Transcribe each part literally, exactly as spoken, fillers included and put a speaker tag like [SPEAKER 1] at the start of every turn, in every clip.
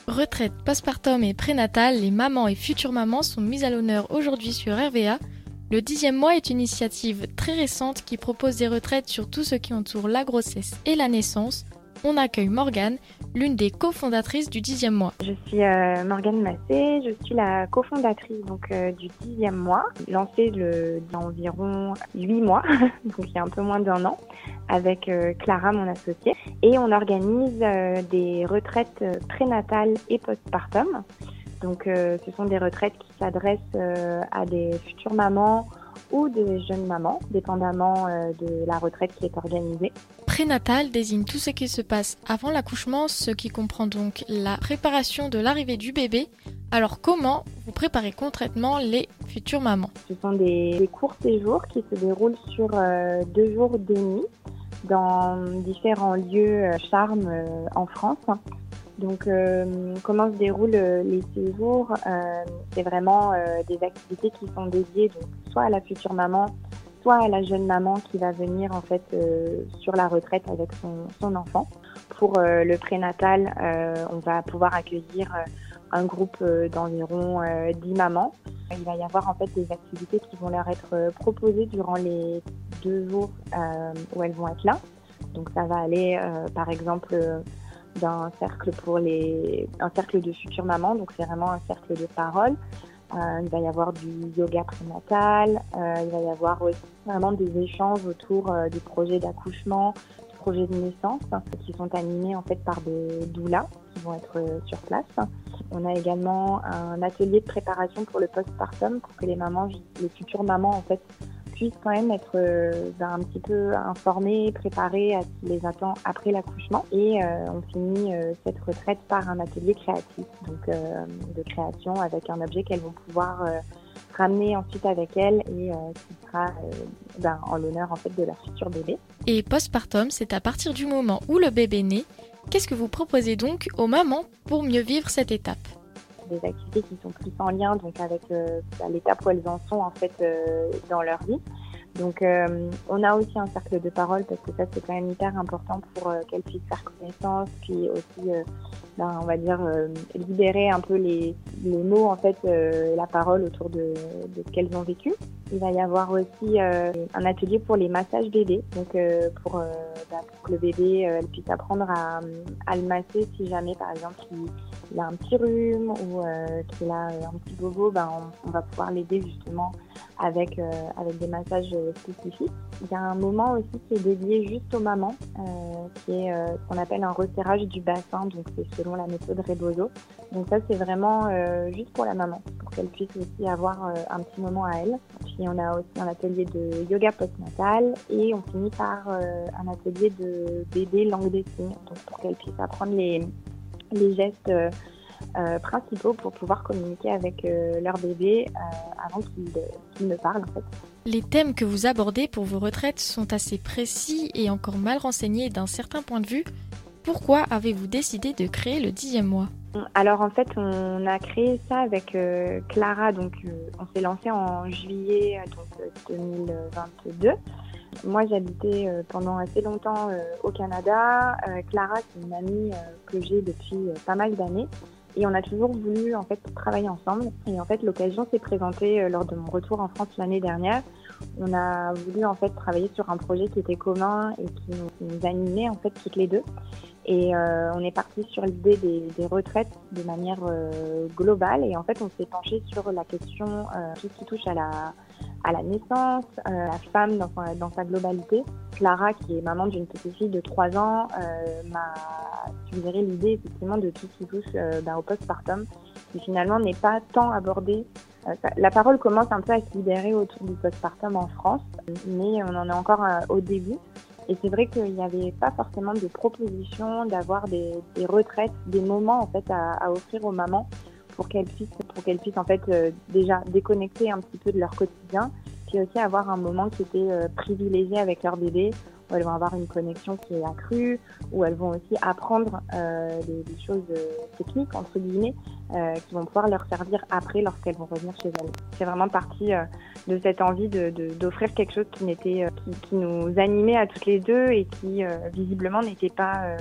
[SPEAKER 1] Retraite, postpartum et prénatale, les mamans et futures mamans sont mises à l'honneur aujourd'hui sur R V A. Le dixième mois est une initiative très récente qui propose des retraites sur tout ce qui entoure la grossesse et la naissance. On accueille Morgane, l'une des cofondatrices du dixième mois.
[SPEAKER 2] Je suis euh, Morgane Massé, je suis la cofondatrice donc, euh, du dixième mois, lancé le, il y a environ huit mois, donc il y a un peu moins d'un an, avec euh, Clara, mon associée. Et on organise euh, des retraites euh, prénatales et postpartum. Donc euh, ce sont des retraites qui s'adressent euh, à des futures mamans ou des jeunes mamans, dépendamment euh, de la retraite qui est organisée.
[SPEAKER 1] Prénatal désigne tout ce qui se passe avant l'accouchement, ce qui comprend donc la préparation de l'arrivée du bébé. Alors comment vous préparez concrètement les futures mamans ?
[SPEAKER 2] Ce sont des, des courts séjours qui se déroulent sur euh, deux jours, deux nuits, dans différents lieux euh, charmes euh, en France. Donc, euh, comment se déroulent euh, les séjours euh, C'est vraiment euh, des activités qui sont dédiées donc, soit à la future maman, soit à la jeune maman qui va venir en fait euh, sur la retraite avec son, son enfant. Pour euh, le prénatal, euh, on va pouvoir accueillir euh, un groupe euh, d'environ euh, dix mamans. Il va y avoir en fait des activités qui vont leur être euh, proposées durant les deux jours euh, où elles vont être là. Donc, ça va aller euh, par exemple euh, d'un cercle pour les, un cercle de futures mamans, donc c'est vraiment un cercle de parole. Euh, il va y avoir du yoga prénatal, euh, il va y avoir aussi vraiment des échanges autour euh, du projet d'accouchement, du projet de naissance, qui sont animés en fait par des doulas qui vont être euh, sur place. On a également un atelier de préparation pour le postpartum pour que les mamans, les futures mamans en fait, puissent quand même être euh, ben, un petit peu informées, préparées à ce qui les attend après l'accouchement. Et euh, on finit euh, cette retraite par un atelier créatif, donc euh, de création avec un objet qu'elles vont pouvoir euh, ramener ensuite avec elles et euh, qui sera euh, ben, en l'honneur en fait de leur futur bébé.
[SPEAKER 1] Et postpartum, c'est à partir du moment où le bébé naît. Qu'est-ce que vous proposez donc aux mamans pour mieux vivre cette étape ?
[SPEAKER 2] Des activités qui sont plus en lien donc avec euh, l'étape où elles en sont en fait euh, dans leur vie. Donc euh, on a aussi un cercle de parole parce que ça c'est quand même hyper important pour euh, qu'elles puissent faire connaissance, puis aussi euh, ben, on va dire euh, libérer un peu les, les mots en fait, euh, la parole autour de, de ce qu'elles ont vécu. Il va y avoir aussi euh, un atelier pour les massages bébés, donc euh, pour, euh, bah, pour que le bébé euh, elle puisse apprendre à, à le masser si jamais par exemple il, il a un petit rhume ou euh, qu'il a un petit bobo, ben, on, on va pouvoir l'aider justement avec, euh, avec des massages spécifiques. Il y a un moment aussi qui est dédié juste aux mamans, euh, qui est euh, ce qu'on appelle un resserrage du bassin, donc c'est selon la méthode Rebozo. Donc ça c'est vraiment euh, juste pour la maman, pour qu'elle puisse aussi avoir euh, un petit moment à elle. Puis on a aussi un atelier de yoga postnatal et on finit par euh, un atelier de bébé langue des signes, donc pour qu'elle puisse apprendre les, les gestes euh, Euh, principaux pour pouvoir communiquer avec euh, leur bébé euh, avant qu'il, qu'il ne parle en fait.
[SPEAKER 1] Les thèmes que vous abordez pour vos retraites sont assez précis et encore mal renseignés d'un certain point de vue. Pourquoi avez-vous décidé de créer le dixième mois ?
[SPEAKER 2] Alors en fait on a créé ça avec euh, Clara, donc euh, on s'est lancé en juillet donc, deux mille vingt-deux. Moi j'habitais euh, pendant assez longtemps euh, au Canada. Euh, Clara c'est une amie euh, que j'ai depuis euh, pas mal d'années. Et on a toujours voulu en fait travailler ensemble. Et en fait, l'occasion s'est présentée euh, lors de mon retour en France l'année dernière. On a voulu en fait travailler sur un projet qui était commun et qui nous, qui nous animait en fait toutes les deux. Et euh, on est parti sur l'idée des, des retraites de manière euh, globale. Et en fait, on s'est penché sur la question euh, tout ce qui touche à la à la naissance, euh, la femme dans sa, dans sa globalité. Clara, qui est maman d'une petite fille de trois ans, euh, m'a suggéré l'idée effectivement de tout ce qui touche euh, ben, au postpartum, qui finalement n'est pas tant abordé. Euh, ça, la parole commence un peu à se libérer autour du postpartum en France, mais on en est encore euh, au début. Et c'est vrai qu'il n'y avait pas forcément de proposition d'avoir des, des retraites, des moments en fait à, à offrir aux mamans pour qu'elles puissent, pour qu'elles puissent en fait euh, déjà déconnecter un petit peu de leur quotidien, puis aussi avoir un moment qui était euh, privilégié avec leur bébé, où elles vont avoir une connexion qui est accrue, où elles vont aussi apprendre euh, des, des choses euh, techniques entre guillemets, euh, qui vont pouvoir leur servir après lorsqu'elles vont revenir chez elles. C'est vraiment parti euh, de cette envie de, de, d'offrir quelque chose qui n'était, euh, qui, qui nous animait à toutes les deux et qui euh, visiblement n'était pas euh,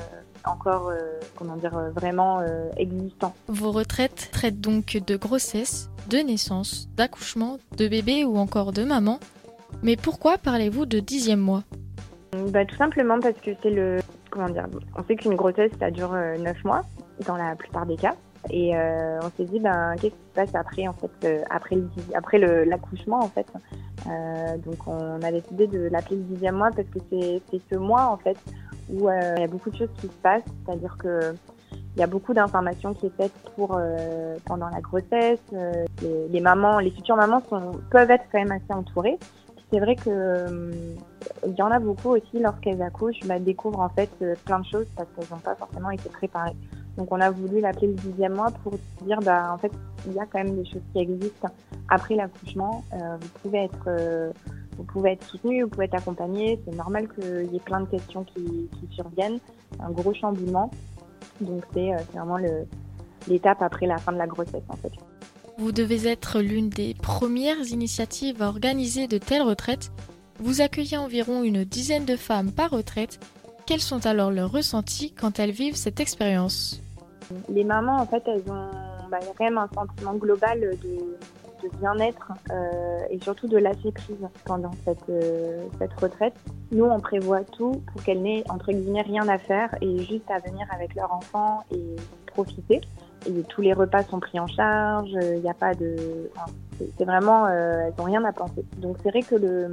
[SPEAKER 2] encore, euh, comment dire, euh, vraiment euh, existant.
[SPEAKER 1] Vos retraites traitent donc de grossesse, de naissance, d'accouchement, de bébé ou encore de maman. Mais pourquoi parlez-vous de dixième mois ?
[SPEAKER 2] Bah, tout simplement parce que c'est le... Comment dire, on sait qu'une grossesse, ça dure euh, neuf mois, dans la plupart des cas. Et euh, on s'est dit, ben, qu'est-ce qui se passe après, en fait, euh, après, le, après le, l'accouchement, en fait. Euh, donc, on a décidé de l'appeler le dixième mois parce que c'est, c'est ce mois, en fait, où euh, il y a beaucoup de choses qui se passent. C'est-à-dire que il y a beaucoup d'informations qui est faite pour euh, pendant la grossesse. Euh, les, les mamans, les futures mamans sont, peuvent être quand même assez entourées. C'est vrai que euh, il y en a beaucoup aussi lorsqu'elles accouchent, bah, découvrent en fait euh, plein de choses parce qu'elles n'ont pas forcément été préparées. Donc on a voulu l'appeler le dixième mois pour dire bah en fait il y a quand même des choses qui existent après l'accouchement. Euh, vous pouvez être euh, vous pouvez être soutenu, vous pouvez être accompagné. C'est normal qu'il y ait plein de questions qui, qui surviennent. C'est un gros chamboulement. Donc c'est, euh, c'est vraiment le, l'étape après la fin de la grossesse en fait.
[SPEAKER 1] Vous devez être l'une des premières initiatives à organiser de telles retraites. Vous accueillez environ une dizaine de femmes par retraite. Quels sont alors leurs ressentis quand elles vivent cette expérience ?
[SPEAKER 2] Les mamans, en fait, elles ont bah, quand même un sentiment global de, de bien-être euh, et surtout de lâcher prise pendant cette, euh, cette retraite. Nous, on prévoit tout pour qu'elles n'aient, entre guillemets, rien à faire et juste à venir avec leur enfant et profiter. Et tous les repas sont pris en charge, il n'y a pas de... Enfin, c'est, c'est vraiment... Euh, elles n'ont rien à penser. Donc c'est vrai que le,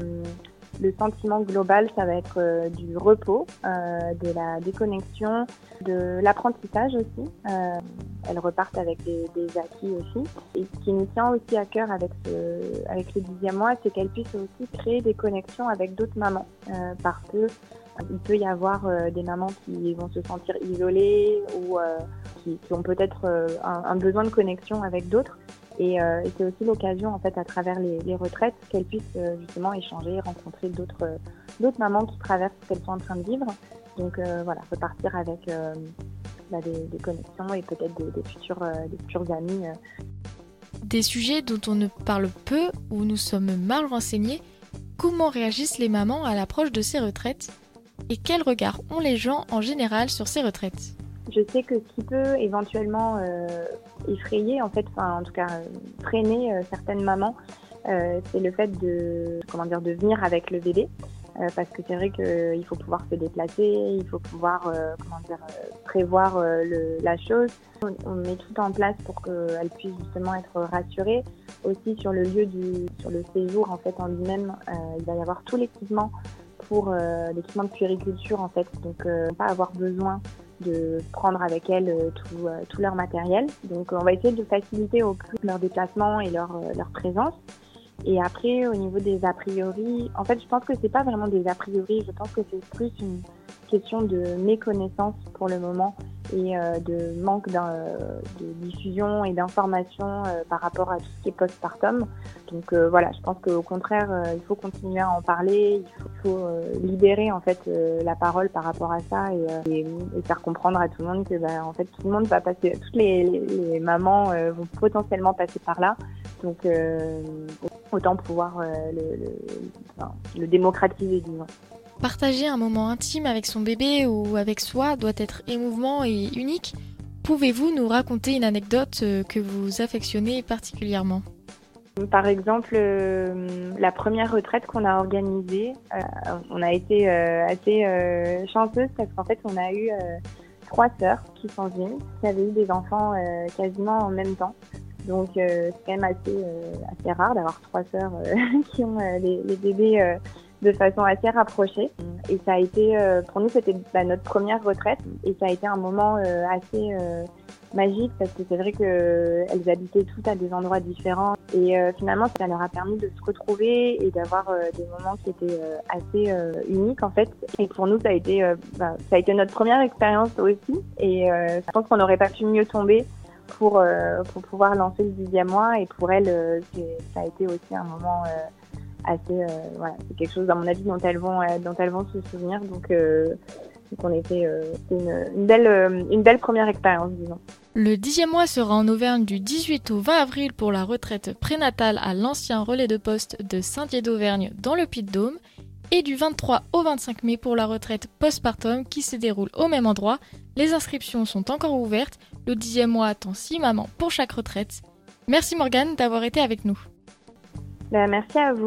[SPEAKER 2] le sentiment global, ça va être euh, du repos, euh, de la déconnexion, de l'apprentissage aussi. Euh, elles repartent avec des, des acquis aussi. Et ce qui nous tient aussi à cœur avec, ce, avec le dixième mois, c'est qu'elles puissent aussi créer des connexions avec d'autres mamans. Euh, parce que il peut y avoir euh, des mamans qui vont se sentir isolées ou euh, qui, qui ont peut-être euh, un, un besoin de connexion avec d'autres. Et, euh, et c'est aussi l'occasion, en fait, à travers les, les retraites, qu'elles puissent euh, justement échanger, rencontrer d'autres, euh, d'autres mamans qui traversent ce qu'elles sont en train de vivre. Donc euh, voilà, repartir avec euh, bah, des, des connexions et peut-être des, des, futurs, euh, des futurs amis. Euh.
[SPEAKER 1] Des sujets dont on ne parle peu ou nous sommes mal renseignés. Comment réagissent les mamans à l'approche de ces retraites ? Et quel regard ont les gens en général sur ces retraites ?
[SPEAKER 2] Je sais que ce qui peut éventuellement euh, effrayer, en fait, enfin en tout cas euh, freiner euh, certaines mamans, euh, c'est le fait de, comment dire, de venir avec le bébé, euh, parce que c'est vrai qu'il faut pouvoir se déplacer, il faut pouvoir, euh, comment dire, euh, prévoir euh, le, la chose. On, on met tout en place pour qu'elle puisse justement être rassurée. Aussi sur le lieu du, sur le séjour en fait en lui-même, euh, il va y avoir tout l'équipement pour euh, l'équipement de puériculture en fait, donc euh, pas avoir besoin de prendre avec elles euh, tout, euh, tout leur matériel. Donc euh, on va essayer de faciliter au plus leur déplacement et leur, euh, leur présence. Et après au niveau des a priori, en fait je pense que c'est pas vraiment des a priori, je pense que c'est plus une question de méconnaissance pour le moment et euh, de manque de diffusion et d'information euh, par rapport à tout ce qui est postpartum. Donc euh, voilà, je pense qu'au contraire, euh, il faut continuer à en parler, il faut, il faut euh, libérer en fait euh, la parole par rapport à ça et, euh, et, et faire comprendre à tout le monde que bah, en fait tout le monde va passer, toutes les, les, les mamans euh, vont potentiellement passer par là. Donc euh, autant pouvoir euh, le, le, enfin, le démocratiser, disons.
[SPEAKER 1] Partager un moment intime avec son bébé ou avec soi doit être émouvant et unique. Pouvez-vous nous raconter une anecdote que vous affectionnez particulièrement ?
[SPEAKER 2] Par exemple, euh, la première retraite qu'on a organisée, euh, on a été euh, assez euh, chanceuse parce qu'en fait, on a eu euh, trois sœurs qui sont venues, qui avaient eu des enfants euh, quasiment en même temps. Donc, euh, c'est quand même assez, euh, assez rare d'avoir trois sœurs euh, qui ont euh, les, les bébés euh, de façon assez rapprochée. Et ça a été, euh, pour nous, c'était bah, notre première retraite. Et ça a été un moment euh, assez euh, magique parce que c'est vrai qu'elles habitaient toutes à des endroits différents. Et euh, finalement, ça leur a permis de se retrouver et d'avoir euh, des moments qui étaient euh, assez euh, uniques en fait. Et pour nous, ça a été, euh, bah, ça a été notre première expérience aussi. Et euh, je pense qu'on n'aurait pas pu mieux tomber pour, euh, pour pouvoir lancer le dixième mois. Et pour elles, euh, c'est, ça a été aussi un moment... Euh, assez euh, voilà, c'est quelque chose à mon avis dont elles vont euh, dont elles vont se souvenir, donc euh, donc on était euh, c'est une, une belle euh, une belle première expérience, disons.
[SPEAKER 1] Le dixième mois sera en Auvergne du dix-huit au vingt avril pour la retraite prénatale à l'ancien relais de poste de Saint-Dié d'Auvergne dans le Puy-de-Dôme. et du vingt-trois au vingt-cinq mai pour la retraite postpartum qui se déroule au même endroit. Les inscriptions sont encore ouvertes. Le dixième mois attend six mamans pour chaque retraite. Merci Morgane d'avoir été avec nous.
[SPEAKER 2] Ben, merci à vous.